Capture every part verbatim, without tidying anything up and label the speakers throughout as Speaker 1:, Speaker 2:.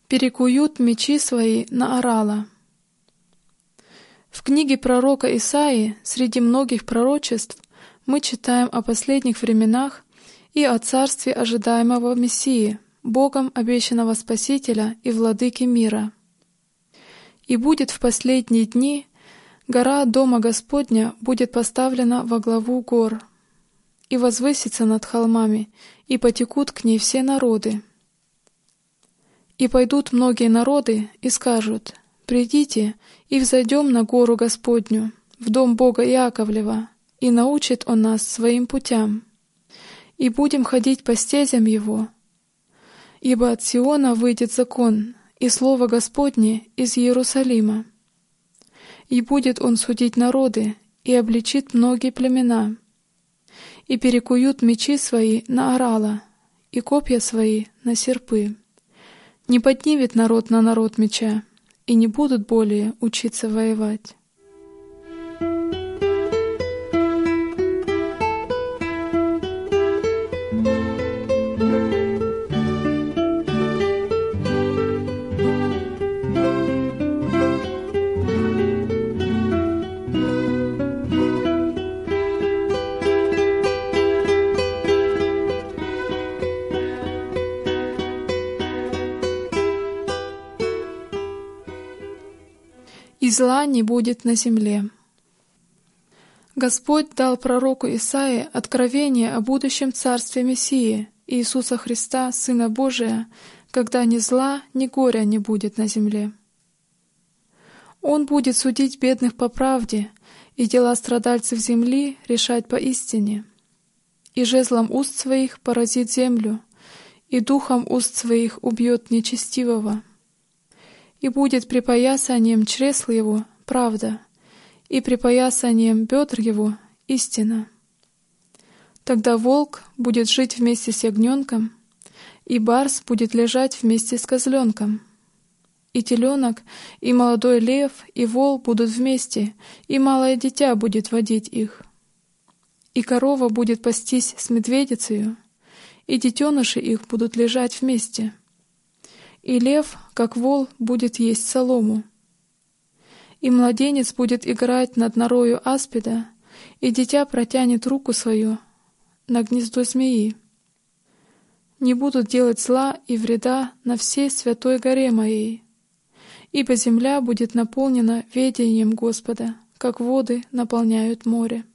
Speaker 1: перекуют мечи свои на орала». В книге пророка Исаии среди многих пророчеств мы читаем о последних временах и о царстве ожидаемого Мессии, Богом обещанного Спасителя и Владыки мира. «И будет в последние дни гора Дома Господня будет поставлена во главу гор, и возвысится над холмами, и потекут к ней все народы. И пойдут многие народы и скажут: придите и взойдем на гору Господню, в дом Бога Иаковлева, и научит Он нас своим путям, и будем ходить по стезям Его. Ибо от Сиона выйдет закон, и слово Господне из Иерусалима. И будет Он судить народы, и обличит многие племена, и перекуют мечи свои на орала, и копья свои на серпы. Не поднимет народ на народ меча, и не будут более учиться воевать». «И зла не будет на земле». Господь дал пророку Исаии откровение о будущем царстве Мессии, Иисуса Христа, Сына Божия, когда ни зла, ни горя не будет на земле. Он будет судить бедных по правде и дела страдальцев земли решать поистине. И жезлом уст своих поразит землю, и духом уст своих убьет нечестивого. И будет припоясанием чресл его правда, и припоясанием бедр его истина. Тогда волк будет жить вместе с ягненком, и барс будет лежать вместе с козленком. И теленок, и молодой лев, и вол будут вместе, и малое дитя будет водить их. И корова будет пастись с медведицею, и детеныши их будут лежать вместе. И лев, как вол, будет есть солому. И младенец будет играть над норою аспида, и дитя протянет руку свою на гнездо змеи. Не будут делать зла и вреда на всей святой горе моей, ибо земля будет наполнена ведением Господа, как воды наполняют море».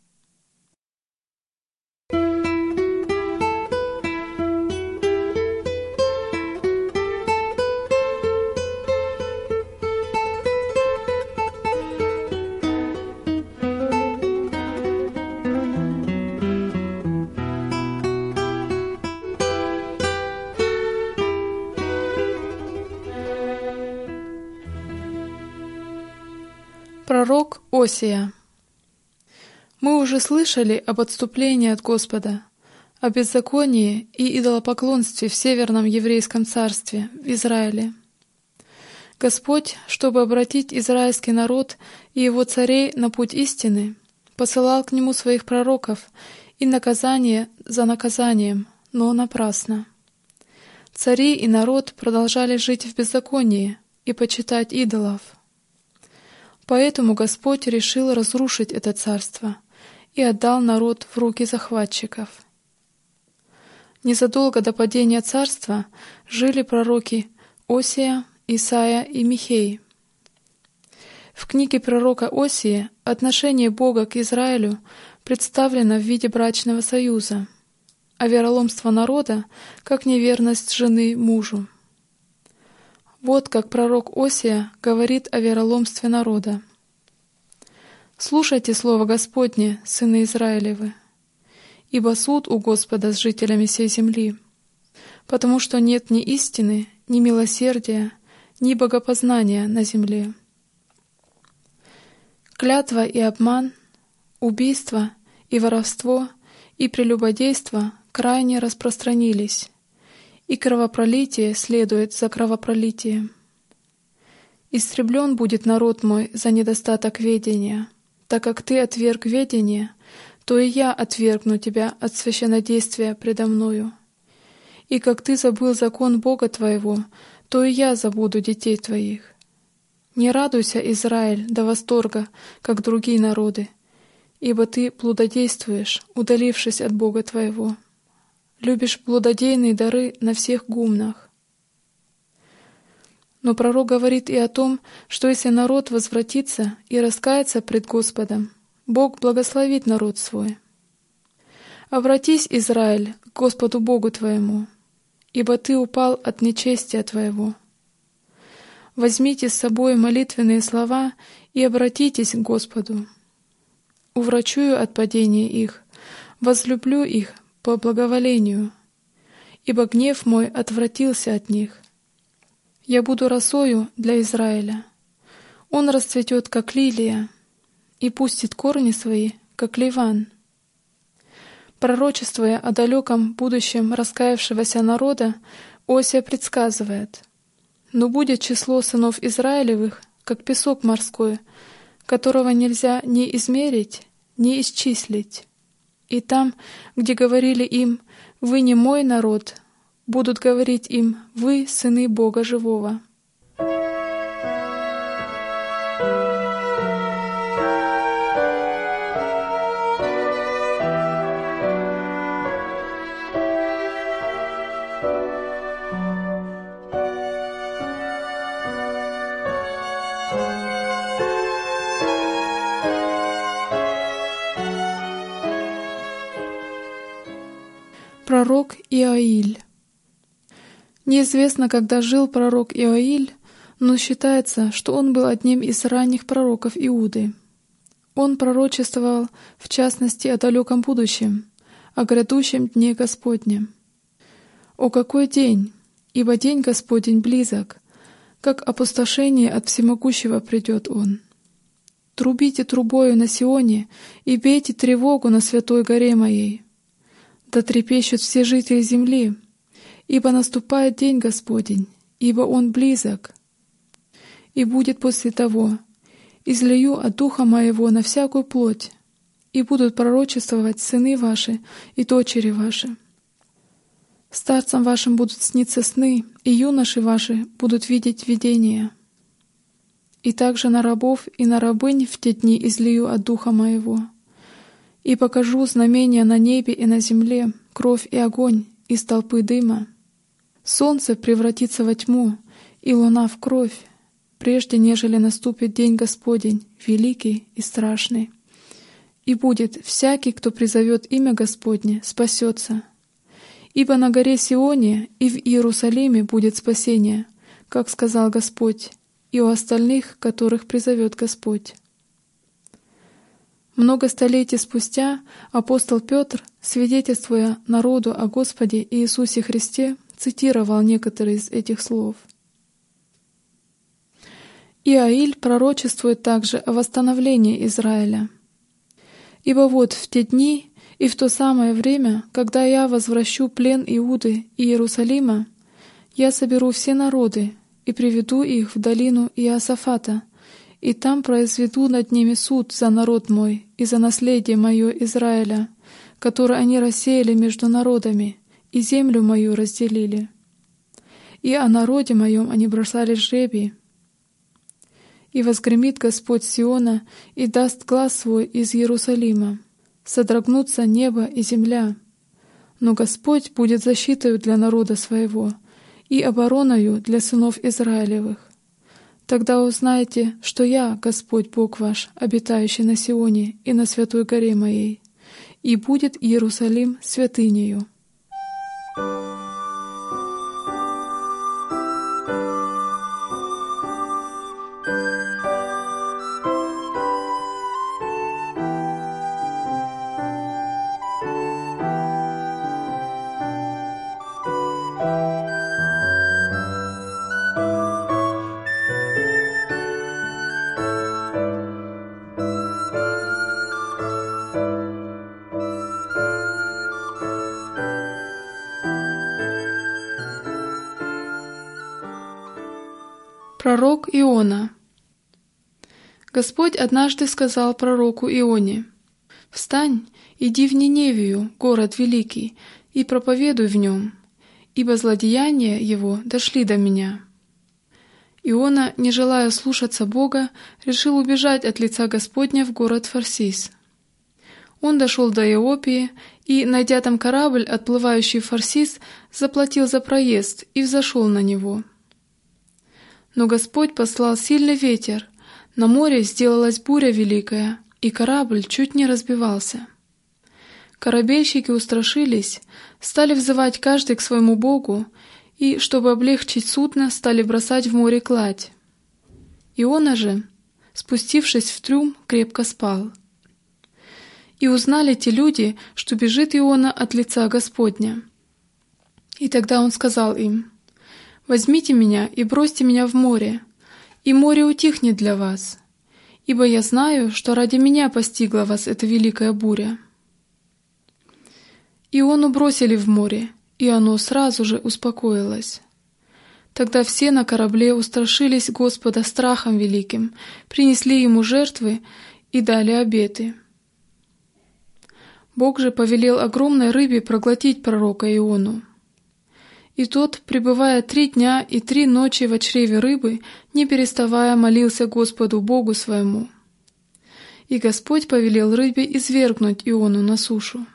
Speaker 1: Пророк Осия. Мы уже слышали об отступлении от Господа, о беззаконии и идолопоклонстве в Северном Еврейском царстве, в Израиле. Господь, чтобы обратить израильский народ и его царей на путь истины, посылал к нему своих пророков и наказание за наказанием, но напрасно. Цари и народ продолжали жить в беззаконии и почитать идолов. Поэтому Господь решил разрушить это царство и отдал народ в руки захватчиков. Незадолго до падения царства жили пророки Осия, Исаия и Михей. В книге пророка Осии отношение Бога к Израилю представлено в виде брачного союза, а вероломство народа — как неверность жены мужу. Вот как пророк Осия говорит о вероломстве народа. «Слушайте слово Господне, сыны Израилевы, ибо суд у Господа с жителями сей земли, потому что нет ни истины, ни милосердия, ни богопознания на земле. Клятва и обман, убийство и воровство и прелюбодейство крайне распространились, и кровопролитие следует за кровопролитием. Истреблен будет народ мой за недостаток ведения, так как ты отверг ведение, то и я отвергну тебя от священнодействия предо мною. И как ты забыл закон Бога твоего, то и я забуду детей твоих. Не радуйся, Израиль, до восторга, как другие народы, ибо ты блудодействуешь, удалившись от Бога твоего. Любишь блудодейные дары на всех гумнах. Но пророк говорит и о том, что если народ возвратится и раскается пред Господом, Бог благословит народ свой. «Обратись, Израиль, к Господу Богу твоему, ибо ты упал от нечестия твоего. Возьмите с собой молитвенные слова и обратитесь к Господу. Уврачую от падения их, возлюблю их по благоволению, ибо гнев мой отвратился от них. Я буду росою для Израиля. Он расцветет, как лилия, и пустит корни свои, как ливан». Пророчествуя о далеком будущем раскаявшегося народа, Осия предсказывает: «Но будет число сынов Израилевых, как песок морской, которого нельзя ни измерить, ни исчислить. И там, где говорили им: „Вы не мой народ“, будут говорить им: „Вы сыны Бога живого“». Пророк Иоиль. Неизвестно, когда жил пророк Иоиль, но считается, что он был одним из ранних пророков Иуды. Он пророчествовал, в частности, о далеком будущем, о грядущем дне Господнем. «О какой день! Ибо день Господень близок, как опустошение от всемогущего придет он. Трубите трубою на Сионе и бейте тревогу на святой горе моей. Да трепещут все жители земли, ибо наступает день Господень, ибо Он близок. И будет после того: излию от духа моего на всякую плоть, и будут пророчествовать сыны ваши и дочери ваши. Старцам вашим будут сниться сны, и юноши ваши будут видеть видения. И также на рабов и на рабынь в те дни излию от духа моего. И покажу знамения на небе и на земле, кровь и огонь из толпы дыма. Солнце превратится во тьму, и луна в кровь, прежде нежели наступит день Господень, великий и страшный. И будет: всякий, кто призовет имя Господне, спасется. Ибо на горе Сионе и в Иерусалиме будет спасение, как сказал Господь, и у остальных, которых призовет Господь». Много столетий спустя апостол Петр, свидетельствуя народу о Господе Иисусе Христе, цитировал некоторые из этих слов. Иоиль пророчествует также о восстановлении Израиля. «Ибо вот в те дни и в то самое время, когда я возвращу плен Иуды и Иерусалима, я соберу все народы и приведу их в долину Иосафата, и там произведу над ними суд за народ мой и за наследие мое Израиля, которое они рассеяли между народами, и землю мою разделили. И о народе моем они бросали жребий. И возгремит Господь Сиона и даст глас свой из Иерусалима. Содрогнутся небо и земля. Но Господь будет защитою для народа своего и обороною для сынов Израилевых. Тогда узнаете, что я, Господь Бог ваш, обитающий на Сионе и на святой горе моей, и будет Иерусалим святынею». Пророк Иона. Господь однажды сказал пророку Ионе: «Встань, иди в Ниневию, город великий, и проповедуй в нем, ибо злодеяния его дошли до меня». Иона, не желая слушаться Бога, решил убежать от лица Господня в город Фарсис. Он дошел до Иопии и, найдя там корабль, отплывающий в Фарсис, заплатил за проезд и взошел на него. Но Господь послал сильный ветер, на море сделалась буря великая, и корабль чуть не разбивался. Корабельщики устрашились, стали взывать каждый к своему богу, и, чтобы облегчить судно, стали бросать в море кладь. Иона же, спустившись в трюм, крепко спал. И узнали те люди, что бежит Иона от лица Господня. И тогда он сказал им: «Возьмите меня и бросьте меня в море, и море утихнет для вас, ибо я знаю, что ради меня постигла вас эта великая буря». Иону бросили в море, и оно сразу же успокоилось. Тогда все на корабле устрашились Господа страхом великим, принесли ему жертвы и дали обеты. Бог же повелел огромной рыбе проглотить пророка Иону. И тот, пребывая три дня и три ночи во чреве рыбы, не переставая молился Господу Богу своему. И Господь повелел рыбе извергнуть Иону на сушу.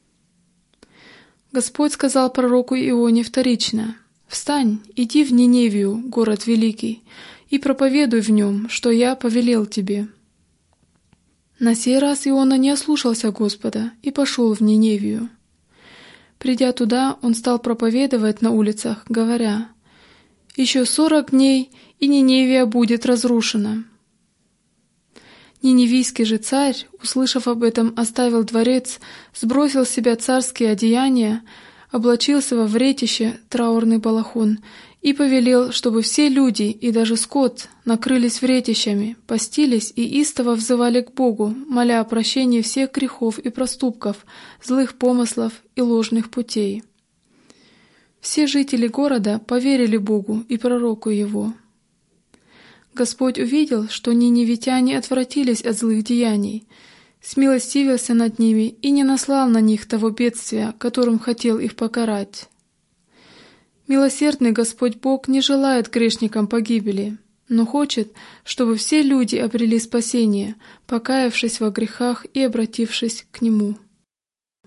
Speaker 1: Господь сказал пророку Ионе вторично: «Встань, иди в Ниневию, город великий, и проповедуй в нем, что я повелел тебе». На сей раз Иона не ослушался Господа и пошел в Ниневию. Придя туда, он стал проповедовать на улицах, говоря: «Еще сорок дней, и Ниневия будет разрушена». Ниневийский же царь, услышав об этом, оставил дворец, сбросил с себя царские одеяния, облачился во вретище, траурный балахон, и повелел, чтобы все люди и даже скот накрылись вретищами, постились и истово взывали к Богу, моля о прощении всех грехов и проступков, злых помыслов и ложных путей. Все жители города поверили Богу и пророку его. Господь увидел, что ниневитяне отвратились от злых деяний, смилостивился над ними и не наслал на них того бедствия, которым хотел их покарать. Милосердный Господь Бог не желает грешникам погибели, но хочет, чтобы все люди обрели спасение, покаявшись во грехах и обратившись к Нему.